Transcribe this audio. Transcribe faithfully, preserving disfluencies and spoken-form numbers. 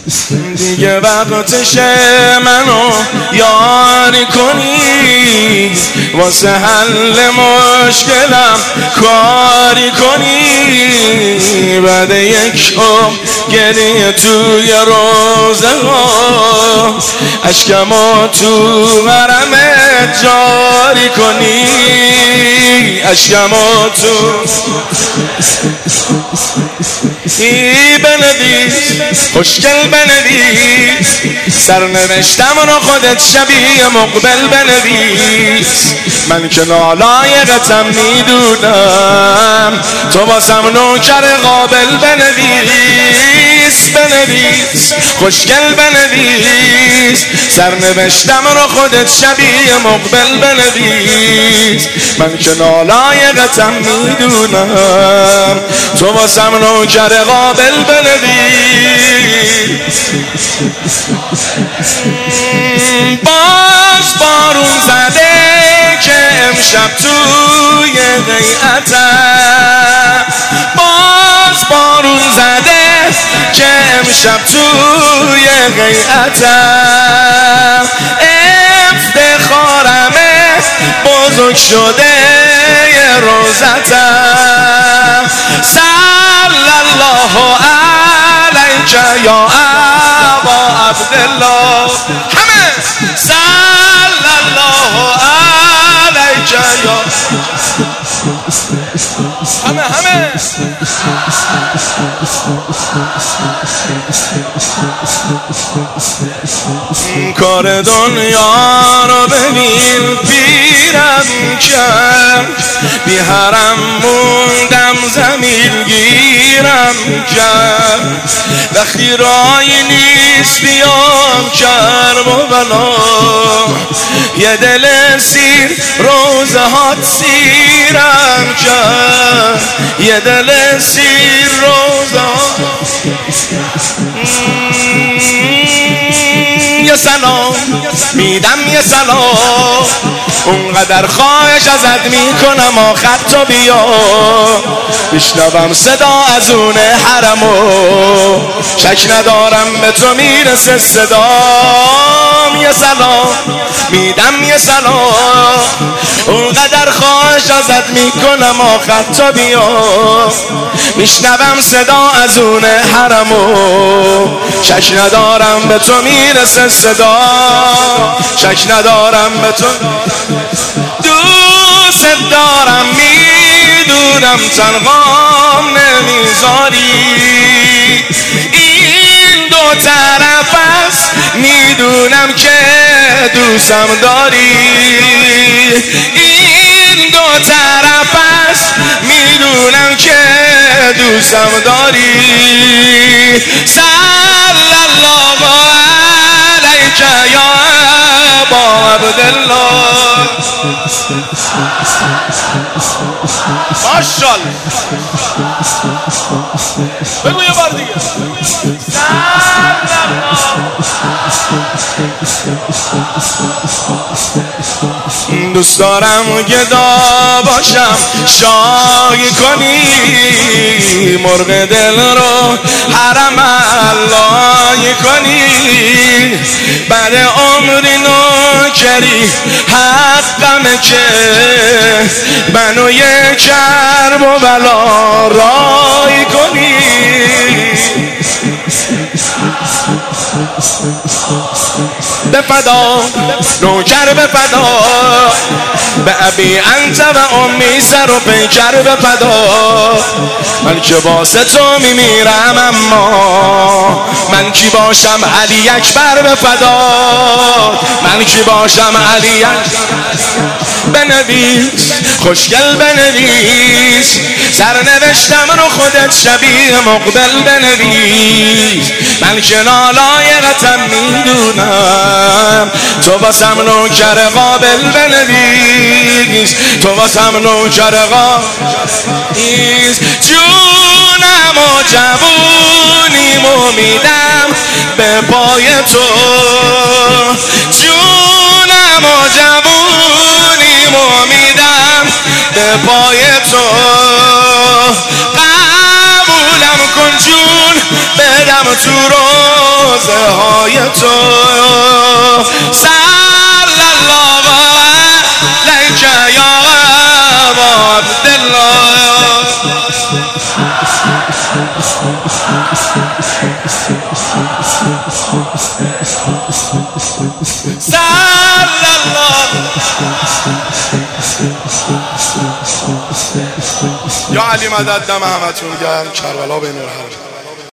دیگه وقتشه منو یاری کنی، واسه حل مشکلم کاری کنی. بعد یک عمر گریه توی روزه ها، اشکمو تو قرمت جاری کنی، اشکمو تو ای بنویس، خوشگل بنویس، سرنوشتم رو خودت شبیه مقبل بنویس. من که نالایقتم میدونم، تو بازم نوکر قابل بنویس. بنویس، خوشگل بنویس، سرنوشتم رو خودت شبیه مقبل بنویس. من که نالایقتم میدونم، تو بازم نوکر قابل بنویس. باز بارون زده که امشب توی غیعتم، باز بارون زده که امشب توی غیعتم. افتخارمه بزرگ شده یه روزتم. صلی الله علیک یا ابا عبدالله، همه صلی الله علیک یا همه همه کار دنیا رو ببین پیرم کرد، بی حرم موندم زمین گیرم کرد. وقتی رایی نیست بیام کرب و بلا، یه دل سیر روزه هات سیرم کرد، یه دل سیر روزه هات. یه سلام میدم، یه سلام، اونقدر خواهش ازت میکنم آخر تو بیا، بشنوم صدا از اون حرمو، شک ندارم به تو میرسه صدام. یه سلام میدم، یه سلام، اونقدر خواهش ازت میکنم آخر تو بیا، میشنوم صدا از اون حرمو، شک ندارم به تو میرسه صدا، شک ندارم به تو. دوست دارم میدونم تنهام نمیذاری، این دو طرف است میدونم که دوستم داری، این دو طرف است میدونم که دوستم داری. صلی الله علیک یا ابا عبدالله. ماشاءالله بگو یه بار دیگه. دوست دارم گدا باشم شاهی کنی، مرغ دل رو حرم اللهی کنی. بعد عمری نوکری حقمه که منو یه کرب و بلا رای کنی. به فدا نوکر به فدا، به ابی انت و امی سر و پیکر به فدا. من که واسه تو میمیرم اما من کی باشم علی اکبر به فدا، من کی باشم علی اکبر. بنویس خوشگل بنویس، سرنوشتم رو خودت شبیه مقبل بنویس. من که نالایقتم میدونم، تو واسم نوکر قابل بنویس، تو واسم نوکر قابل. جونم و جوونیمو میدم به پای تو، جونم و جوونیمو میدم به پای تو. قبولم کن جون بدم تو روز تو صلی الله علیک یا ابا عبدالله صلی الله یا علی مدد دم همتون گرم کربلا بین الحرب